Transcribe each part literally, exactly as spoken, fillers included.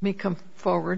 May come forward.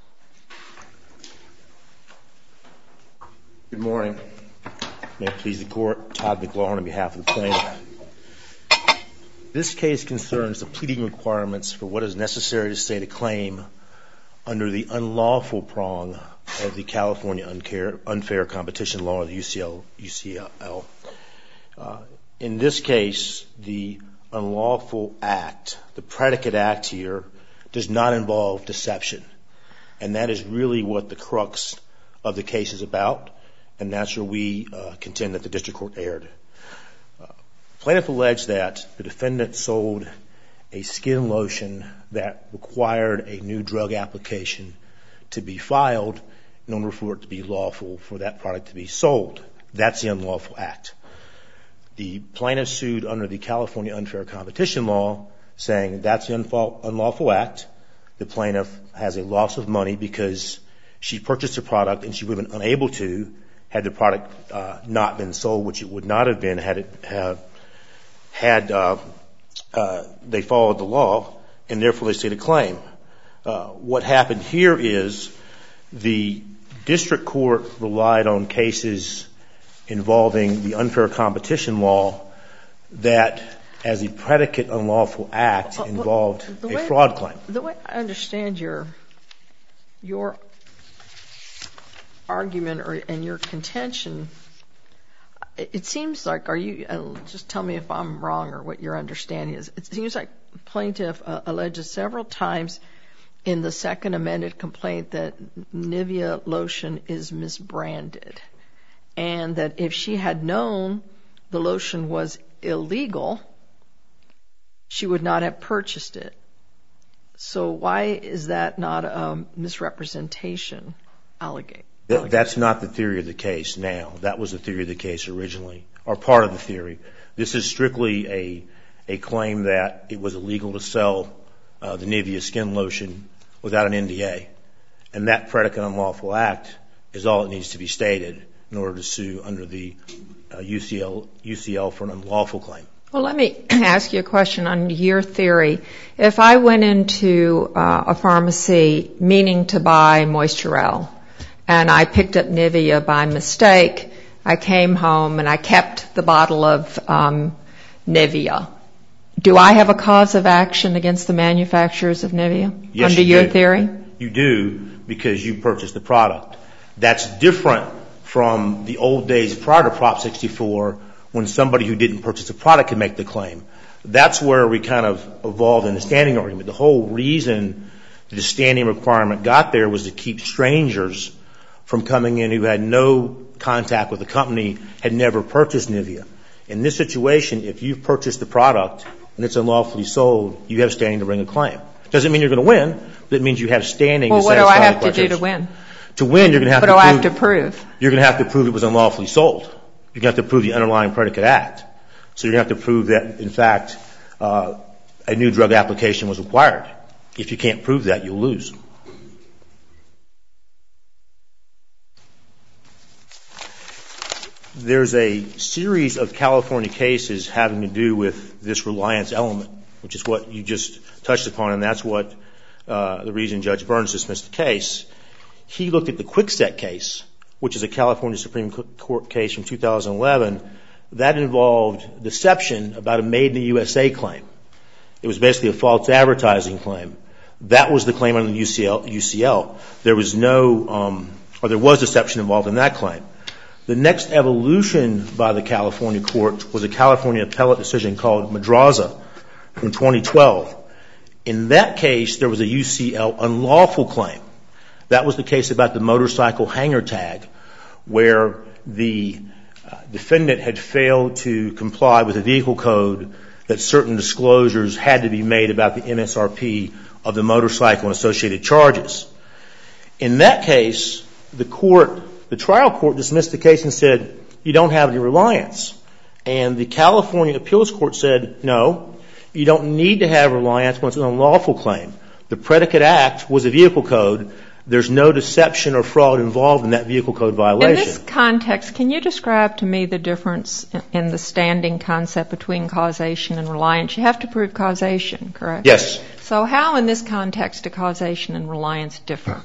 Good morning. May it please the Court, Todd McLaurin on behalf of the plaintiff. This case concerns the pleading requirements for what is necessary to state a claim under the unlawful prong of the California Unfair Competition Law, the U C L. Uh, in this case, the unlawful act, the predicate act here, does not involve deception. And that is really what the crux of the case is about, and that's where we uh, contend that the district court erred. Uh, plaintiff alleged that the defendant sold a skin lotion that required a new drug application to be filed in order for it to be lawful for that product to be sold. That's the unlawful act. The plaintiff sued under the California Unfair Competition Law, saying that's the unlawful act. The plaintiff has a loss of money because she purchased a product and she would have been unable to had the product uh, not been sold, which it would not have been had it have, had uh, uh, they followed the law, and therefore they state a claim. Uh, what happened here is the district court relied on cases involving the unfair competition law that, as a predicate unlawful act, involved well, well, a way, fraud claim. The way I understand your your argument or and your contention, it, it seems like, are you, uh, just tell me if I'm wrong or what your understanding is. It seems like plaintiff uh, alleges several times in the second amended complaint that Nivea lotion is misbranded, and that if she had known the lotion was illegal, she would not have purchased it. So why is that not a misrepresentation allegation? Th- that's not the theory of the case now. That was the theory of the case originally, or part of the theory. This is strictly a a claim that it was illegal to sell uh, the Nivea skin lotion without an N D A. And that predicate unlawful act is all that needs to be stated in order to sue under the uh, U C L, U C L for an unlawful claim. Well, let me ask you a question on your theory. If I went into uh, a pharmacy meaning to buy Moisturelle, and I picked up Nivea by mistake, I came home and I kept the bottle of um, Nivea, do I have a cause of action against the manufacturers of Nivea? Yes, under you your do. theory? You do, because you purchased the product. That's different from the old days prior to Prop sixty-four, when somebody who didn't purchase a product could make the claim. That's where we kind of evolved in the standing argument. The whole reason the standing requirement got there was to keep strangers from coming in who had no contact with the company, had never purchased Nivea. In this situation, if you've purchased the product and it's unlawfully sold, you have standing to bring a claim. Doesn't mean you're going to win, but it means you have standing well, to satisfy the Well, what do I have to criteria. do to win? To win, you're going to have what to prove... What do I have to prove? You're going to have to prove it was unlawfully sold. You're going to have to prove the underlying predicate act. So you're going to have to prove that, in fact, uh, a new drug application was required. If you can't prove that, you'll lose. There's a series of California cases having to do with this reliance element, which is what you just touched upon, and that's what uh, the reason Judge Burns dismissed the case. He looked at the Kwikset case, which is a California Supreme Court case from two thousand eleven. That involved deception about a made-in-the-U S A claim. It was basically a false advertising claim. That was the claim under the U C L. U C L. There was no, um, or there was deception involved in that claim. The next evolution by the California court was a California appellate decision called Madraza from twenty twelve. In that case, there was a U C L unlawful claim. That was the case about the motorcycle hanger tag, where the uh, defendant had failed to comply with the vehicle code that certain disclosures had to be made about the M S R P of the motorcycle and associated charges. In that case, the court, the trial court dismissed the case and said, you don't have any reliance. And the California appeals court said, no, you don't need to have reliance when it's an unlawful claim. The predicate act was a vehicle code. There's no deception or fraud involved in that vehicle code violation. In this context, can you describe to me the difference in the standing concept between causation and reliance? You have to prove causation, correct? Yes. So how in this context do causation and reliance differ?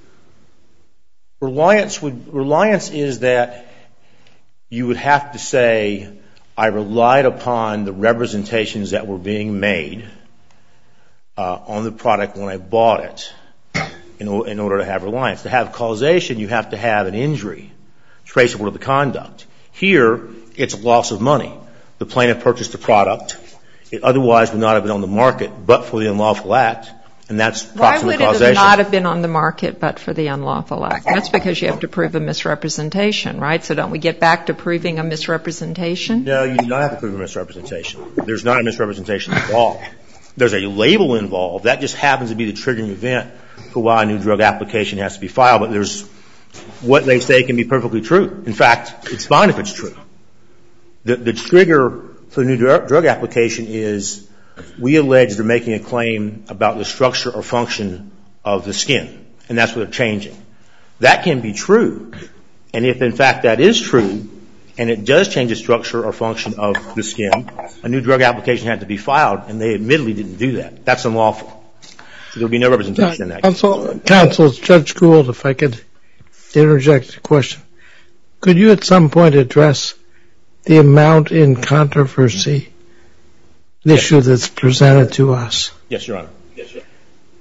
Reliance would, reliance is that you would have to say, I relied upon the representations that were being made uh, on the product when I bought it in, in order to have reliance. To have causation, you have to have an injury traceable to the conduct. Here, it's a loss of money. The plaintiff purchased the product. It otherwise would not have been on the market but for the unlawful act, and that's proximate causation. Why would it have not have been on the market but for the unlawful act? That's because you have to prove a misrepresentation, right? So don't we get back to proving a misrepresentation? No, you do not have to prove a misrepresentation. There's not a misrepresentation involved. There's a label involved. That just happens to be the triggering event for why a new drug application has to be filed, but there's what they say can be perfectly true. In fact, it's fine if it's true. The, the trigger for the new drug application is we allege they're making a claim about the structure or function of the skin, and that's what they're changing. That can be true, and if in fact that is true, and it does change the structure or function of the skin, a new drug application had to be filed, and they admittedly didn't do that. That's unlawful. So there would be no representation in that case. Counsel, Counsel, Judge Gould, if I could interject a question. Could you at some point address the amount in controversy, the yes. issue that's presented to us? Yes, Your Honor. Yes, Your Honor.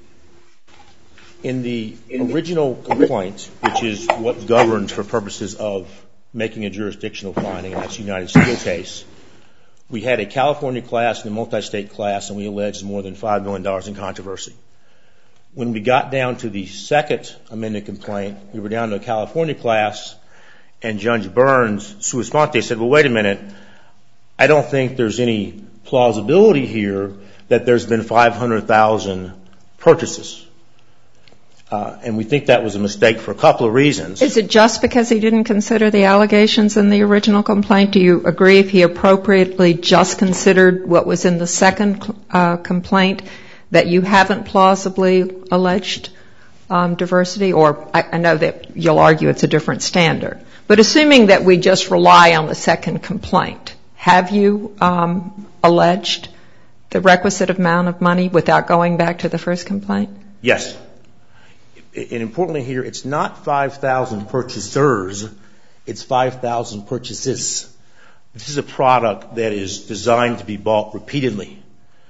In the original complaint, which is what governs for purposes of making a jurisdictional finding, and that's the United Steel case, we had a California class and a multi-state class, and we alleged more than five million dollars in controversy. When we got down to the second amended complaint, we were down to a California class, and Judge Burns, sua sponte, said, well, wait a minute, I don't think there's any plausibility here that there's been five hundred thousand purchases. Uh, and we think that was a mistake for a couple of reasons. Is it just because he didn't consider the allegations in the original complaint? Do you agree if he appropriately just considered what was in the second uh, complaint that you haven't plausibly alleged um, diversity? Or I, I know that you'll argue it's a different standard. But assuming that we just rely on the second complaint, have you um, alleged the requisite amount of money without going back to the first complaint? Yes. And importantly here, it's not five thousand purchasers, it's five thousand purchases. This is a product that is designed to be bought repeatedly.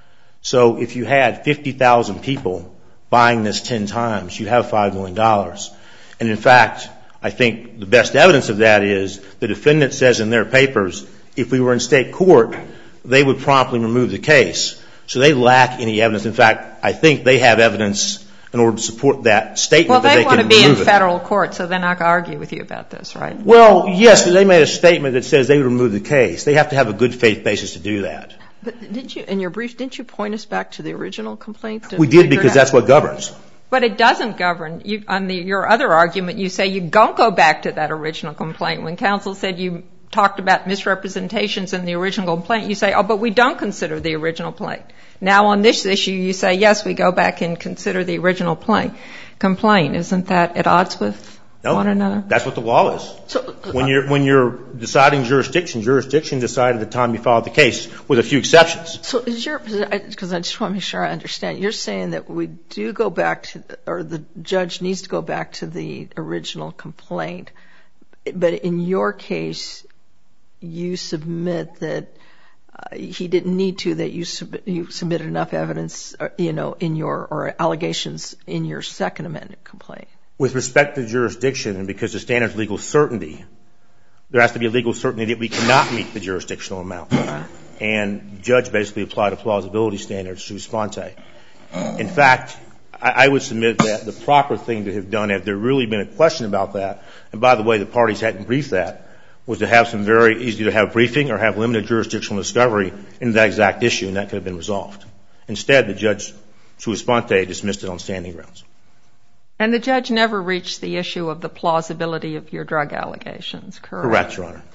So if you had fifty thousand people buying this ten times, you have five million dollars. And in fact, I think the best evidence of that is the defendant says in their papers, if we were in state court, they would promptly remove the case. So they lack any evidence. In fact, I think they have evidence in order to support that statement. Well, that they, they want can to be in it. federal court, so they're not going to argue with you about this, right? Well, yes, but they made a statement that says they would remove the case. They have to have a good faith basis to do that. But did you, in your brief, didn't you point us back to the original complaint? We did, because that's what governs. But it doesn't govern. You, on the, your other argument, you say you don't go back to that original complaint. When counsel said you talked about misrepresentations in the original complaint, you say, oh, but we don't consider the original complaint. Now on this issue, you say, yes, we go back and consider the original complaint. Complaint. Isn't that at odds with no, one another? That's what the law is. So, when you're when you're deciding jurisdiction, jurisdiction decided at the time you filed the case, with a few exceptions. So is your, because I just want to make sure I understand, you're saying that we do go back to, or the judge needs to go back to the original complaint, but in your case, you submit that uh, he didn't need to, that you, sub- you submitted enough evidence, uh, you know, in your, or allegations in your second amended complaint. With respect to jurisdiction, and because the standard is legal certainty, there has to be a legal certainty that we cannot meet the jurisdictional amount. Uh-huh. And the judge basically applied a plausibility standard sua sponte. In fact, I, I would submit that the proper thing to have done, had there really been a question about that, and by the way, the parties hadn't briefed that, was to have some very easy to have briefing or have limited jurisdictional discovery into that exact issue, and that could have been resolved. Instead, the judge sua sponte dismissed it on standing grounds. And the judge never reached the issue of the plausibility of your drug allegations, correct? Correct, Your Honor.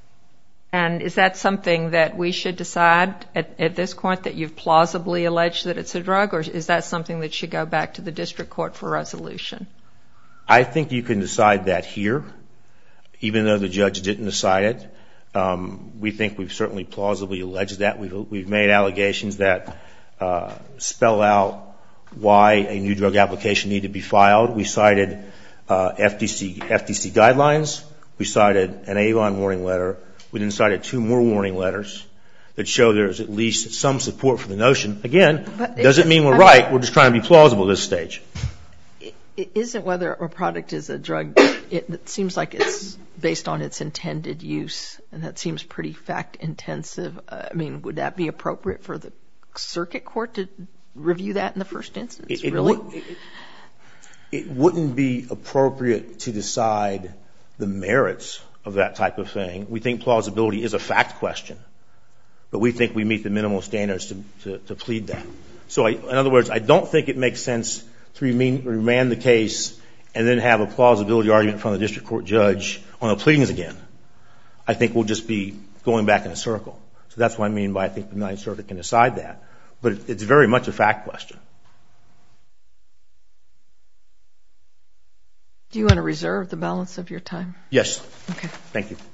And is that something that we should decide at, at this point, that you've plausibly alleged that it's a drug, or is that something that should go back to the district court for resolution? I think you can decide that here, even though the judge didn't decide it. Um, we think we've certainly plausibly alleged that. We've, we've made allegations that uh, spell out why a new drug application needed to be filed. We cited uh, F D C F D C guidelines. We cited an Avon warning letter. We then cited two more warning letters that show there's at least some support for the notion. Again, but doesn't mean we're I right. Mean, we're just trying to be plausible at this stage. It isn't whether a product is a drug. It, it seems like it's based on its intended use, and that seems pretty fact-intensive. Uh, I mean, would that be appropriate for the circuit court to review that in the first instance? It, it really? Would, it, it wouldn't be appropriate to decide the merits of that type of thing. We think plausibility is a fact question, but we think we meet the minimal standards to, to, to plead that. So, I, in other words, I don't think it makes sense to remain, remand the case and then have a plausibility argument from the district court judge on the pleadings again. I think we'll just be going back in a circle. So that's what I mean by I think the Ninth Circuit can decide that. But it's very much a fact question. Do you want to reserve the balance of your time? Yes. Okay. Thank you.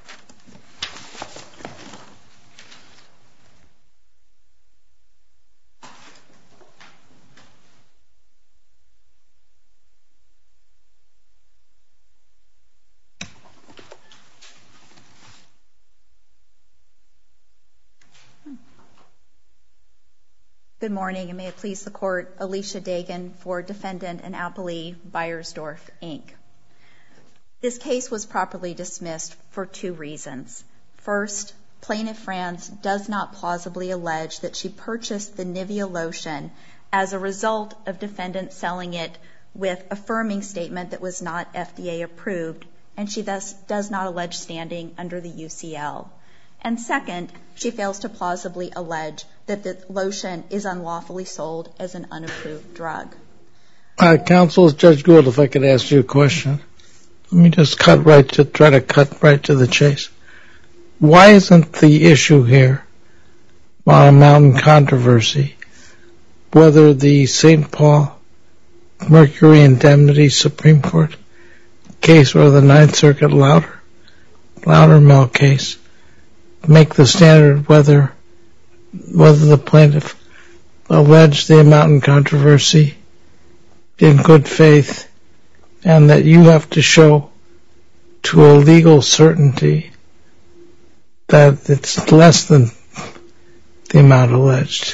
Good morning, and may it please the Court, Alicia Dagan for Defendant and Appellee, Beiersdorf, Incorporated. This case was properly dismissed for two reasons. First, Plaintiff Franz does not plausibly allege that she purchased the Nivea lotion as a result of defendant selling it with affirming statement that was not F D A approved, and she thus does not allege standing under the U C L. And second, she fails to plausibly allege that the lotion is unlawfully sold as an unapproved drug. Uh, Counsel, Judge Gould, if I could ask you a question. Let me just cut right to try to cut right to the chase. Why isn't the issue here on a mountain controversy whether the Saint Paul Mercury Indemnity Supreme Court case or the Ninth Circuit Louder, Loudermilk case make the standard whether whether the plaintiff alleged the amount in controversy in good faith, and that you have to show to a legal certainty that it's less than the amount alleged?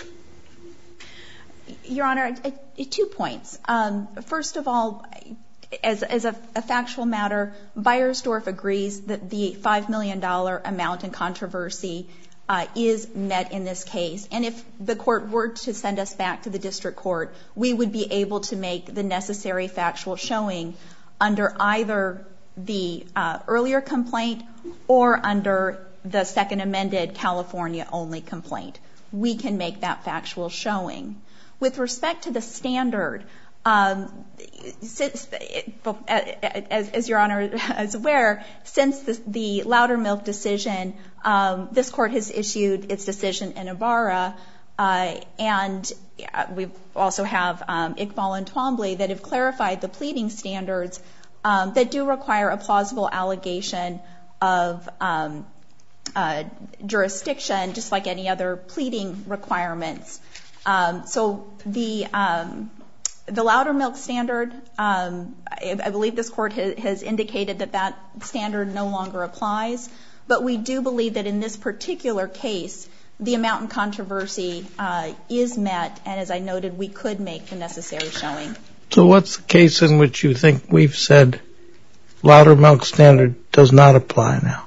Your Honor, two points. Um, first of all, as, as a, a factual matter, Beiersdorf agrees that the five million dollars amount in controversy uh, is met in this case. And if the court were to send us back to the district court, we would be able to make the necessary factual showing under either the uh, earlier complaint or under the second amended California-only complaint. We can make that factual showing. With respect to the standard, um, since, as, as Your Honor is aware, since the, the Loudermilk decision, um, this court has issued its decision in Ibarra, uh, and we also have um, Iqbal and Twombly that have clarified the pleading standards um, that do require a plausible allegation of um, uh, jurisdiction, just like any other pleading requirements. Um, so the um, the Loudermilk standard, um, I, I believe this court has, has indicated that that standard no longer applies. But we do believe that in this particular case, the amount in controversy uh, is met, and as I noted, we could make the necessary showing. So what's the case in which you think we've said Loudermilk standard does not apply now?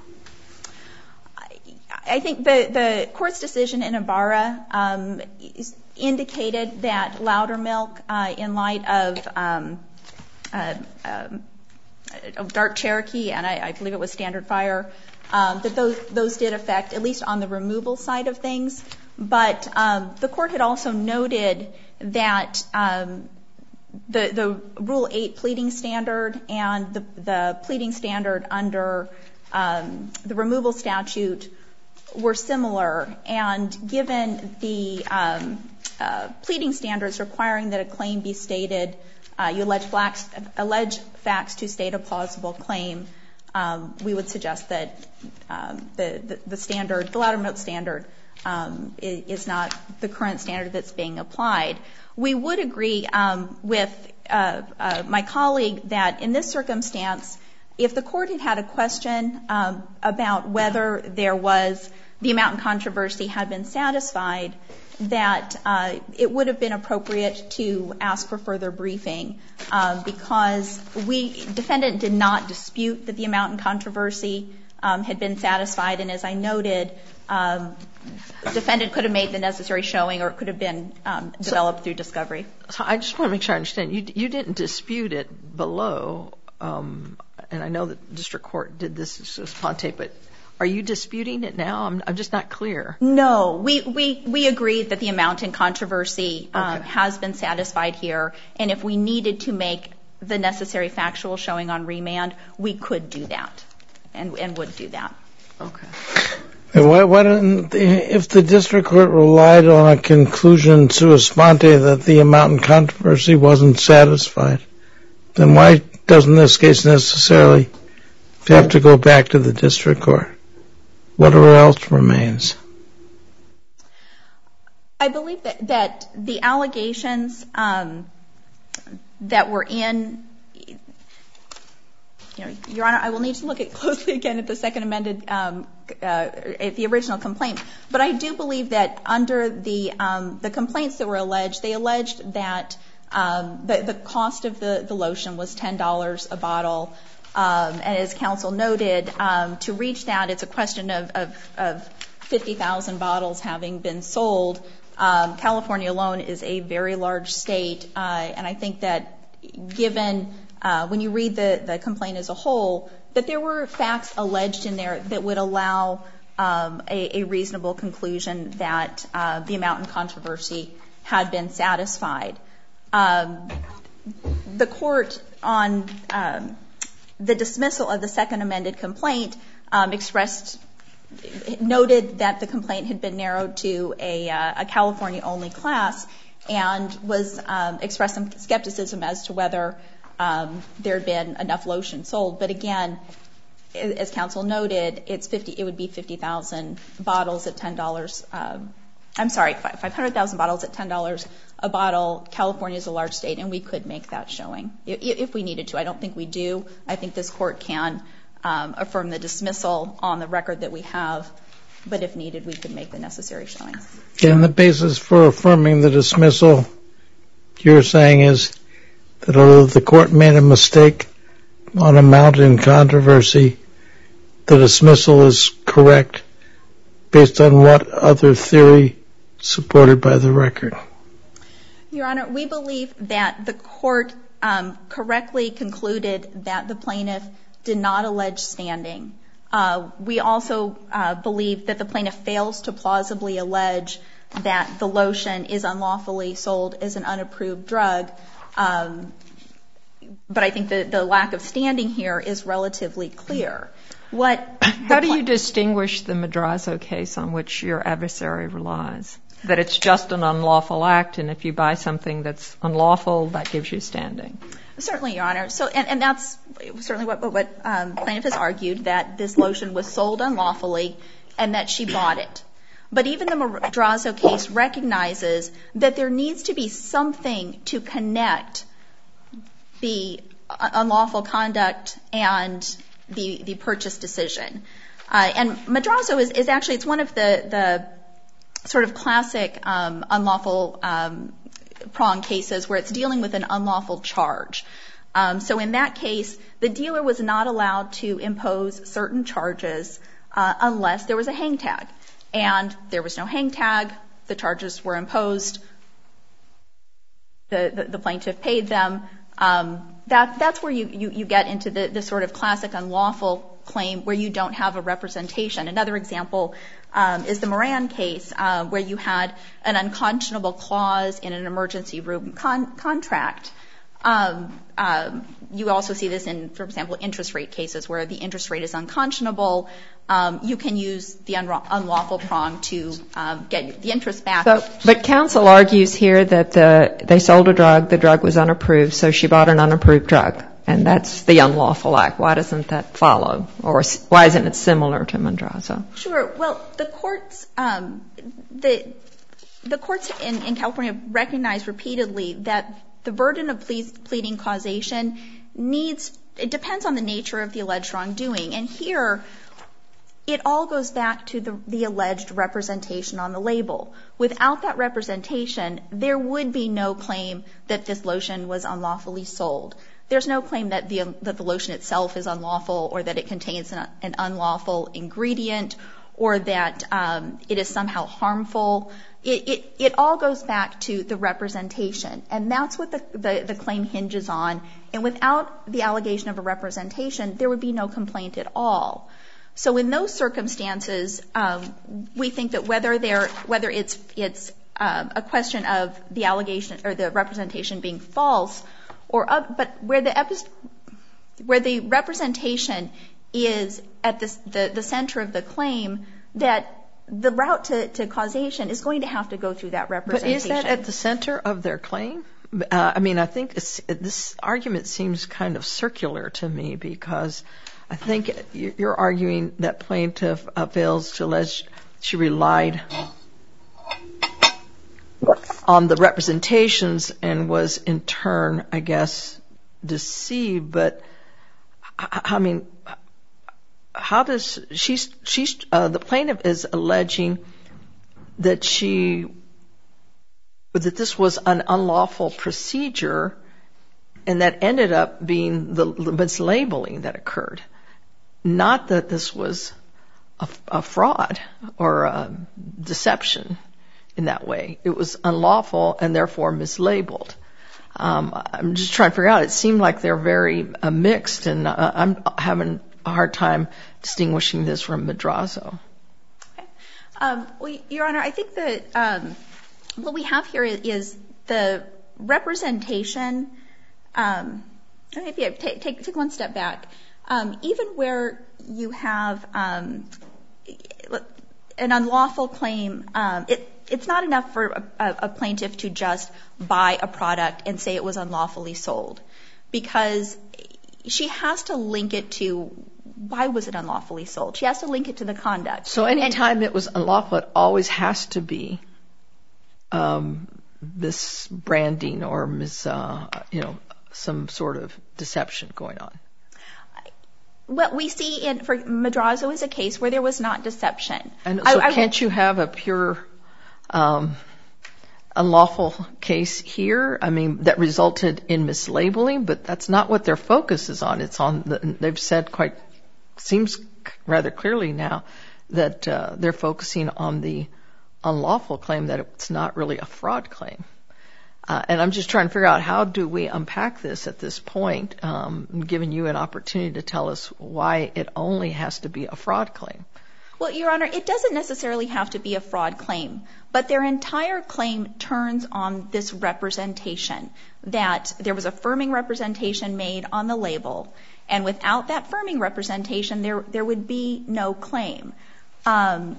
I think the, the court's decision in Ibarra um, indicated that Loudermilk, uh, in light of um, uh, um, Dark Cherokee, and I, I believe it was Standard Fire, um, that those, those did affect, at least on the removal side of things. But um, the court had also noted that um, the, the Rule eight pleading standard and the, the pleading standard under um, the removal statute were similar, and given the um, uh, pleading standards requiring that a claim be stated, uh, you allege facts, allege facts to state a plausible claim, um, we would suggest that um, the, the, the standard, the Loudermilk standard, um, is not the current standard that's being applied. We would agree um, with uh, uh, my colleague that in this circumstance, if the court had had a question um, about whether there was the amount in controversy had been satisfied, that uh, it would have been appropriate to ask for further briefing um, because we, defendant did not dispute that the amount in controversy um, had been satisfied, and as I noted, um, defendant could have made the necessary showing or it could have been um, developed so, through discovery. So I just want to make sure I understand. You, you didn't dispute it below, um, and I know that the district court did this as sponte, but are you disputing it now? I'm, I'm just not clear. No, we, we, we agreed that the amount in controversy um, okay. has been satisfied here, and if we needed to make the necessary factual showing on remand, we could do that and, and would do that. Okay. Why, why didn't, if the district court relied on a conclusion sua sponte that the amount in controversy wasn't satisfied, then why doesn't this case necessarily have to go back to the district court? Whatever else remains. I believe that, that the allegations um, that were in, you know, Your Honor, I will need to look at closely again at the second amended, um, uh, at the original complaint. But I do believe that under the um, the complaints that were alleged, they alleged that um, the, the cost of the, the lotion was ten dollars a bottle. Um, and as counsel noted, um, to reach that, it's a question of, of, of fifty thousand bottles having been sold. Um, California alone is a very large state, uh, and I think that given uh, when you read the, the complaint as a whole, that there were facts alleged in there that would allow um, a, a reasonable conclusion that uh, the amount in controversy had been satisfied. Um, the court on um, the dismissal of the second amended complaint um, expressed, noted that the complaint had been narrowed to a, uh, a California-only class and was um, expressed some skepticism as to whether um, there had been enough lotion sold. But again, as counsel noted, it's fifty. It would be fifty thousand bottles at ten dollars. Um, I'm sorry, five hundred thousand bottles at ten dollars a bottle. California is a large state, and we could make that showing if we needed to. I don't think we do. I think this court can um, affirm the dismissal on the record that we have, but if needed, we could make the necessary showing. And the basis for affirming the dismissal, you're saying, is that although the court made a mistake on amount in controversy, the dismissal is correct based on what other theory supported by the record? Your Honor, we believe that the court um, correctly concluded that the plaintiff did not allege standing. Uh, we also uh, believe that the plaintiff fails to plausibly allege that the lotion is unlawfully sold as an unapproved drug. Um, but I think the, the lack of standing here is relatively clear. What? How do you distinguish the Madrazo case on which your adversary relies? That it's just an unlawful act, and if you buy something that's unlawful, that gives you standing. Certainly, Your Honor. So, and, and that's certainly what, what um, plaintiff has argued, that this lotion was sold unlawfully and that she bought it. But even the Madrazo case recognizes that there needs to be something to connect the unlawful conduct and the, the purchase decision. Uh, and Madrazo is, is actually, it's one of the, the sort of classic um, unlawful um, prong cases where it's dealing with an unlawful charge. Um, so in that case, the dealer was not allowed to impose certain charges uh, unless there was a hang tag. And there was no hang tag. The charges were imposed. The, the, the plaintiff paid them. Um, that, that's where you, you, you get into the, the sort of classic unlawful claim where you don't have a representation. Another example um, is the Moran case uh, where you had an unconscionable clause in an emergency room con- contract. Um, um, you also see this in, for example, interest rate cases where the interest rate is unconscionable. Um, you can use the unra- unlawful prong to um, get the interest back. So, but counsel argues here that the, they sold a drug, the drug was unapproved, so she bought an unapproved drug. and that's the unlawful act. Why doesn't that follow? Or why isn't it similar to Madrazo? Sure. Well, the courts, um, the, the courts in, in California recognize repeatedly that the burden of ple- pleading causation needs, it depends on the nature of the alleged wrongdoing. And here, it all goes back to the, the alleged representation on the label. Without that representation, there would be no claim that this lotion was unlawfully sold. There's no claim that the, that the lotion itself is unlawful or that it contains an, an unlawful ingredient or that um, it is somehow harmful. It, it, it all goes back to the representation, and that's what the, the, the claim hinges on. And without the allegation of a representation, there would be no complaint at all. So in those circumstances, um, we think that whether they're, whether it's it's um, a question of the allegation or the representation being false, or uh, but where the epi- where the representation is at the, the the center of the claim, that the route to, to causation is going to have to go through that representation. But is that at the center of their claim? Uh, I mean, I think it's, this argument seems kind of circular to me, because I think you're arguing that plaintiff uh, fails to allege she relied on the representations and was in turn, I guess, deceived. But I, I mean, how does she's she's uh, the plaintiff is alleging that she that this was an unlawful procedure, and that ended up being the mislabeling that occurred. Not that this was a, a fraud or a deception in that way. It was unlawful and therefore mislabeled. Um, I'm just trying to figure out. It seemed like they're very uh, mixed, and uh, I'm having a hard time distinguishing this from Madrazo. Okay. Um, well, Your Honor, I think that um, what we have here is, is the representation. Um, maybe take, take take one step back. Um, even where you have um, an unlawful claim, um, it, it's not enough for a, a plaintiff to just buy a product and say it was unlawfully sold, because she has to link it to why was it unlawfully sold. She has to link it to the conduct. So any time it was unlawful, it always has to be um, misbranding or mis, uh, you know, some sort of deception going on. What we see in for Madrazo is a case where there was not deception. And so I, I, can't you have a pure um, unlawful case here? I mean, that resulted in mislabeling, but that's not what their focus is on. It's on the, they've said quite seems rather clearly now that uh, they're focusing on the unlawful claim, that it's not really a fraud claim. Uh, and I'm just trying to figure out, how do we unpack this at this point, um, giving you an opportunity to tell us why it only has to be a fraud claim. Well, Your Honor, it doesn't necessarily have to be a fraud claim, but their entire claim turns on this representation, that there was a firming representation made on the label, and without that firming representation, there there would be no claim. Um,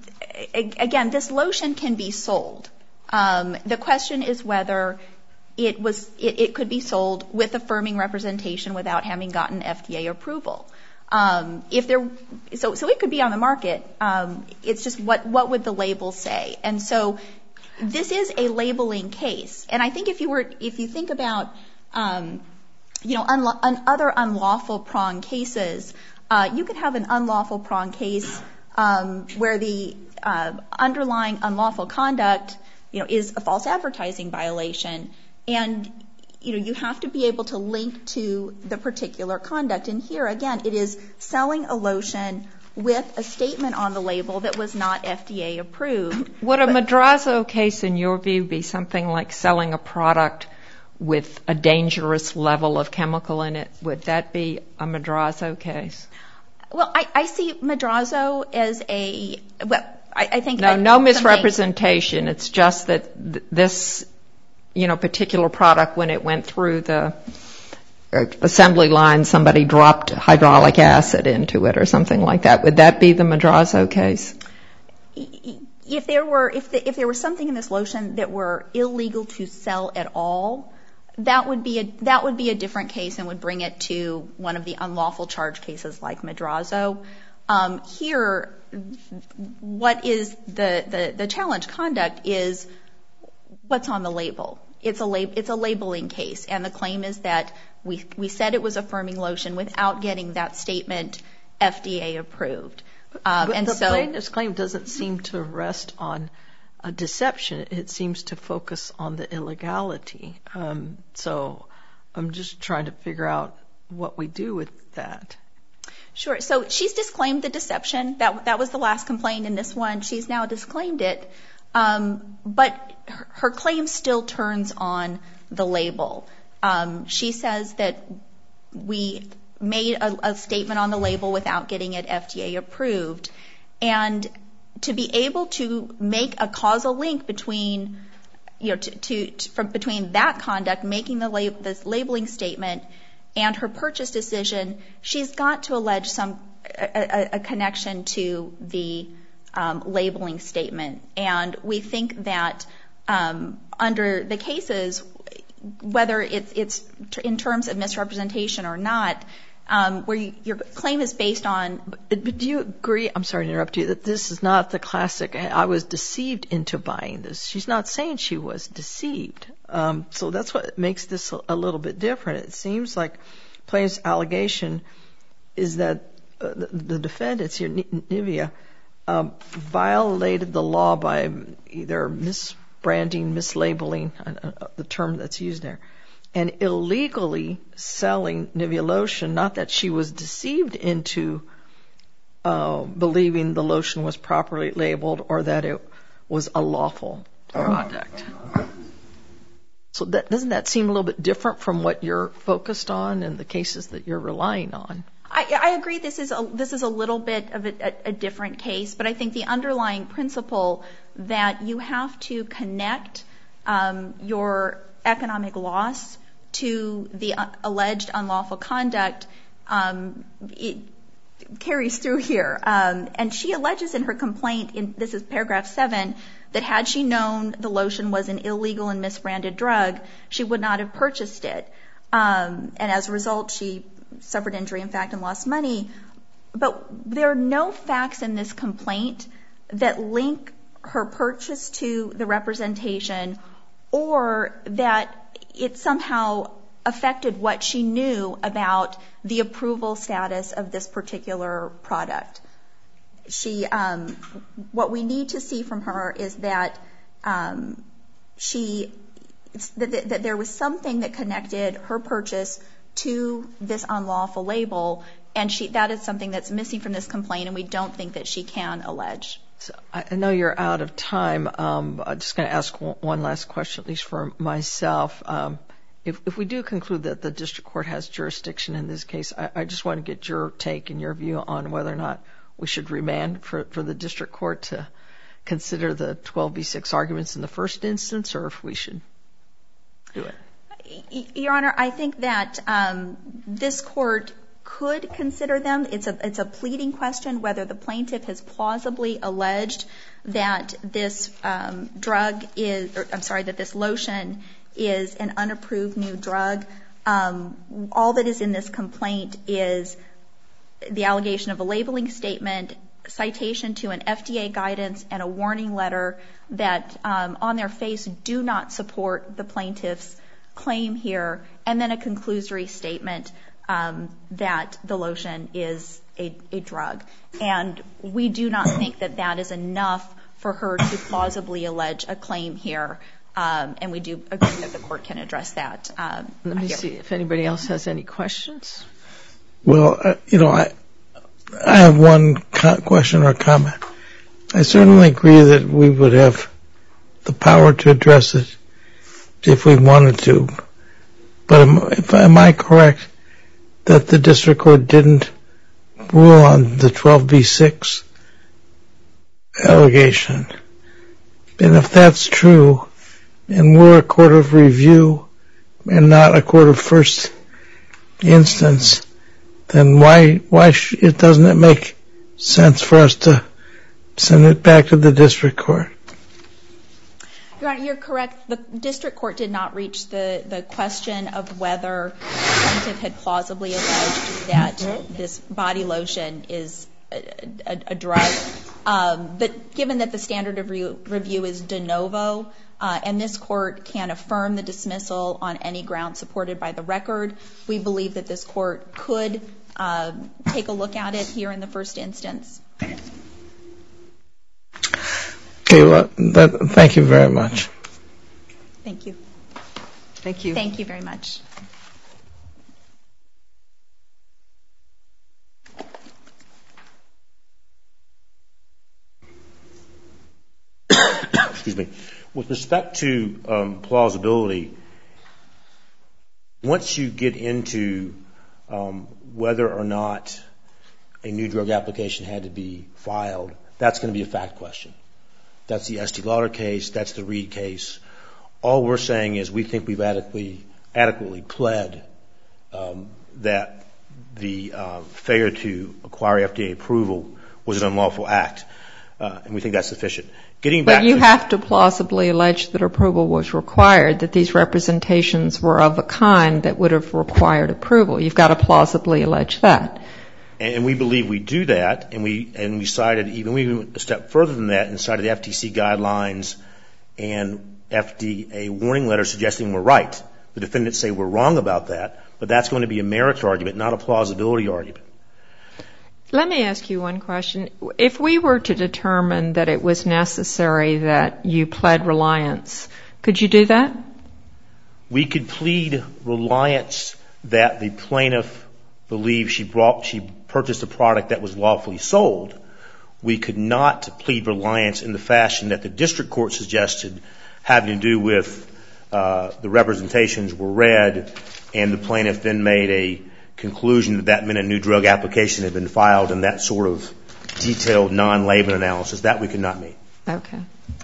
again, this lotion can be sold. Um, the question is whether it was it, it could be sold with affirming representation without having gotten F D A approval. Um, if there, so so it could be on the market. Um, it's just what what would the label say? And so this is a labeling case. And I think if you were if you think about um, you know unla- un- other unlawful prong cases, uh, you could have an unlawful prong case um, where the uh, underlying unlawful conduct, you know, is a false advertising violation, and you know you have to be able to link to the particular conduct. And here again, it is selling a lotion with a statement on the label that was not F D A approved. Would a Madrazo case, in your view, be something like selling a product with a dangerous level of chemical in it? Would that be a Madrazo case? Well, I, I see Madrazo as a well. I, I think no, I, no misrepresentation. It's just that th- this, you know, particular product, when it went through the assembly line, somebody dropped hydraulic acid into it or something like that. Would that be the Madrazo case? If there were, if the, if there was something in this lotion that were illegal to sell at all, that would be a that would be a different case and would bring it to one of the unlawful charge cases like Madrazo. Um, here, what is the, the, the challenge conduct is what's on the label. It's a lab, it's a labeling case, and the claim is that we we said it was affirming lotion without getting that statement F D A approved. Um, but and the so, plaintiff's claim doesn't seem to rest on a deception. It seems to focus on the illegality. Um, so I'm just trying to figure out what we do with that. Sure. So she's disclaimed the deception. That that was the last complaint in this one. She's now disclaimed it. Um, but her, her claim still turns on the label. Um, she says that we made a, a statement on the label without getting it F D A approved. And to be able to make a causal link between, you know, to, to, to from between that conduct, making the lab, this labeling statement, and her purchase decision, she's got to allege some a, a connection to the um, labeling statement. And we think that um, under the cases, whether it's, it's in terms of misrepresentation or not, um, where you, your claim is based on. But do you agree? I'm sorry to interrupt you. That this is not the classic. I was deceived into buying this. She's not saying she was deceived. Um, so that's what makes this a, a little bit different. It seems like plaintiff's allegation is that uh, the, the defendants here, Nivea, um, violated the law by either misbranding, mislabeling, uh, uh, the term that's used there, and illegally selling Nivea lotion. Not that she was deceived into uh, believing the lotion was properly labeled or that it was a lawful product. So that, doesn't that seem a little bit different from what you're focused on and the cases that you're relying on? I, I agree. This is a, this is a little bit of a, a, a different case, but I think the underlying principle that you have to connect um, your economic loss to the uh, alleged unlawful conduct, um, it carries through here. Um, and she alleges in her complaint, in this is paragraph seven, that had she known the lotion was an illegal and misbranded drug, she would not have purchased it. Um, and as a result, she suffered injury, in fact, and lost money. But there are no facts in this complaint that link her purchase to the representation or that it somehow affected what she knew about the approval status of this particular product. She, um, what we need to see from her is that um, she, that, that there was something that connected her purchase to this unlawful label, and she, that is something that's missing from this complaint, and we don't think that she can allege. So I know you're out of time. Um, I'm just going to ask one last question, at least for myself. Um, if, if we do conclude that the district court has jurisdiction in this case, I, I just want to get your take and your view on whether or not we should remand for, for the district court to consider the twelve B six arguments in the first instance, or if we should do it. Your Honor, I think that um, this court could consider them. It's a it's a pleading question whether the plaintiff has plausibly alleged that this um, drug is, or, I'm sorry, that this lotion is an unapproved new drug. Um, all that is in this complaint is the allegation of a labeling statement, citation to an F D A guidance, and a warning letter that um, on their face do not support the plaintiff's claim here, and then a conclusory statement um, that the lotion is a, a drug. And we do not think that that is enough for her to plausibly allege a claim here, um, and we do agree that the court can address that. Um, Let me see if anybody else has any questions. Well, uh, you know, I I have one co- question or comment. I certainly agree that we would have the power to address it if we wanted to. But am, if, am I correct that the district court didn't rule on the twelve B six allegation? And if that's true, and we're a court of review and not a court of first instance, then why why sh- it doesn't it make sense for us to send it back to the district court? Your Honor, you're correct. The district court did not reach the, the question of whether the plaintiff had plausibly alleged that this body lotion is a, a, a drug. Um, but given that the standard of re- review is de novo, uh, and this court can affirm the dismissal on any ground supported by the record, we believe that this court could uh, take a look at it here in the first instance. Okay, well, that, thank you very much. Thank you. Thank you. Thank you very much. Excuse me. With respect to um, plausibility, once you get into um, whether or not a new drug application had to be filed, that's going to be a fact question. That's the Estee Lauder case. That's the Reed case. All we're saying is we think we've adequately, adequately pled um, that the uh, failure to acquire F D A approval was an unlawful act, uh, and we think that's sufficient. Getting back but you to have to plausibly allege that approval was required, that these representations were of a kind that would have required approval. You've got to plausibly allege that. And we believe we do that, and we and we cited even we went a step further than that and cited the F T C guidelines and F D A warning letter suggesting we're right. The defendants say we're wrong about that, but that's going to be a merits argument, not a plausibility argument. Let me ask you one question. If we were to determine that it was necessary that you pled reliance, could you do that? We could plead reliance that the plaintiff believed she brought she purchased a product that was lawfully sold. We could not plead reliance in the fashion that the district court suggested, having to do with uh, the representations were read and the plaintiff then made a conclusion that that meant a new drug application had been filed and that sort of detailed non-label analysis. That we could not meet. Okay.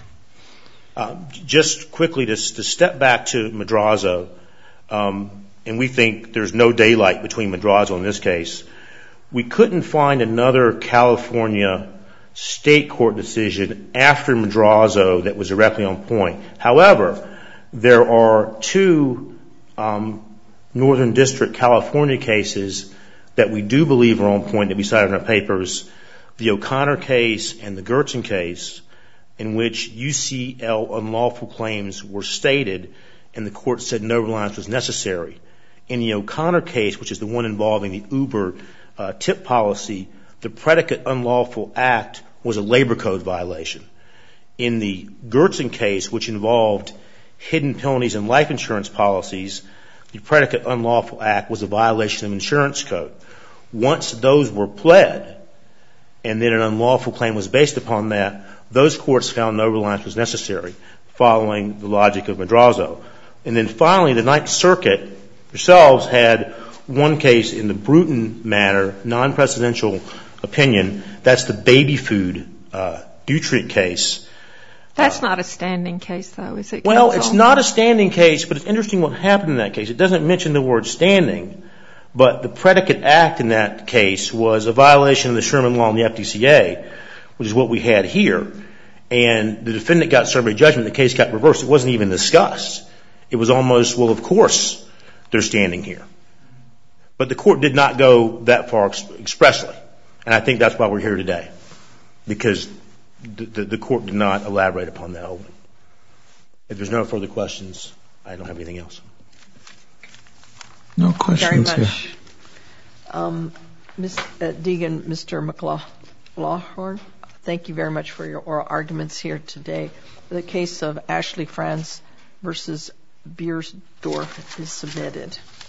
Uh, just quickly to, to step back to Madrazo, um, and we think there's no daylight between Madrazo and this case. We couldn't find another California state court decision after Madrazo that was directly on point. However, there are two um, Northern District California cases that we do believe are on point that we cited in our papers, the O'Connor case and the Gertzen case, in which U C L unlawful claims were stated and the court said no reliance was necessary. In the O'Connor case, which is the one involving the Uber uh, tip policy, the predicate unlawful act was a labor code violation. In the Gertzen case, which involved hidden penalties and life insurance policies, the predicate unlawful act was a violation of insurance code. Once those were pled, and then an unlawful claim was based upon that, those courts found no reliance was necessary, following the logic of Madrazo. And then finally, the Ninth Circuit yourselves had one case in the Bruton matter, non-presidential opinion. That's the baby food uh, Dutrit case. That's not a standing case, though, is it? Well, counsel? it's not a standing case, but it's interesting what happened in that case. It doesn't mention the word standing, but the predicate act in that case was a violation of the Sherman Law and the F D C A, which is what we had here. And the defendant got summary judgment. The case got reversed. It wasn't even discussed. It was almost, well, of course they're standing here. But the court did not go that far ex- expressly. And I think that's why we're here today, because the, the, the court did not elaborate upon that holding. If there's no further questions, I don't have anything else. No questions Very here. much. Um, Miz Uh, Deegan, Mister McLaughlin, thank you very much for your oral arguments here today. The case of Ashley Franz versus Beiersdorf is submitted.